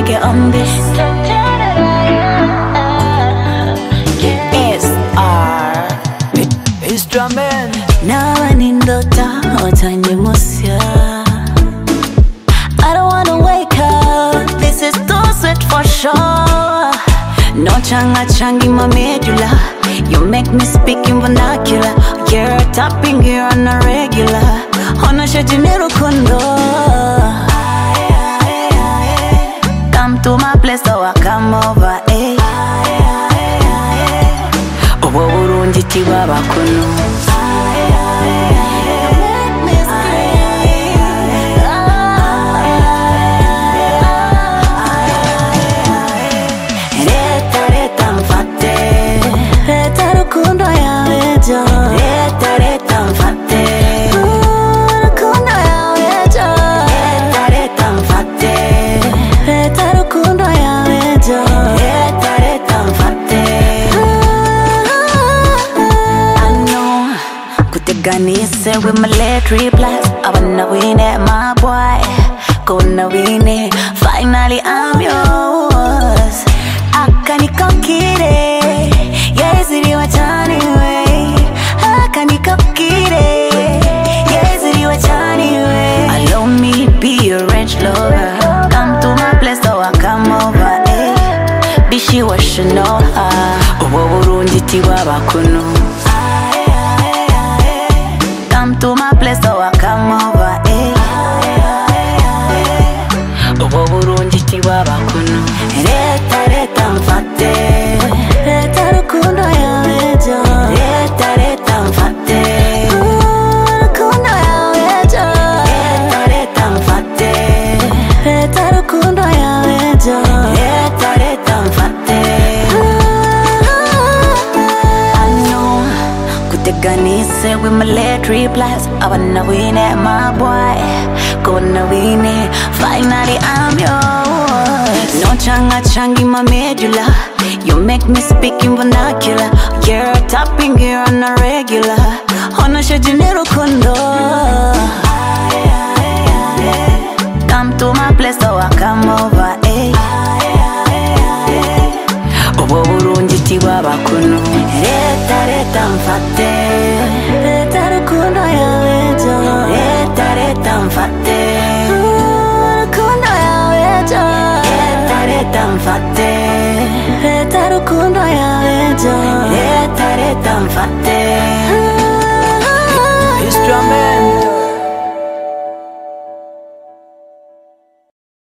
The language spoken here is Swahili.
get on this. It's drumming. Now I need the time I don't wanna wake up. This is too sweet for sure. No changa changi my medulla. You make me speak in vernacular. You're tapping here on a regular. On a shajinero kondo. Come to my place so I come over, eh. Obo burungi tibaba kuno. Ganise with my military plus. I wanna win it, my boy. Gonna win it. Finally I'm yours. Akani kokire. Yes, it was anyway. Akani kokire. Yes, it was anyway. Allow me be your rich lover. Come to my place so I come over. Eh. Bishi wa should know her. Obo burungi tibaba kuno. Come to my place so I come over, eh. Obo burungi tibaba kuno. Reta reta mfate. Reta rukundo ya wejo. Reta reta mfate. Rukundo ya wejo. Reta reta mfate. Reta rukundo ya wejo. Reta reta mfate. Ganise with my military plus. I wanna win it, my boy. Gonna win it. Finally I'm yours. No changa changi my medulla. You make me speak in vernacular. You're tapping here on a regular. On a shajinero kondo. Come to my place so I come over, eh. Obo burungi tibaba kuno. Reta reta mfate. Reta rukundo ya wejo. Reta reta mfate. Rukundo ya wejo. Reta reta mfate.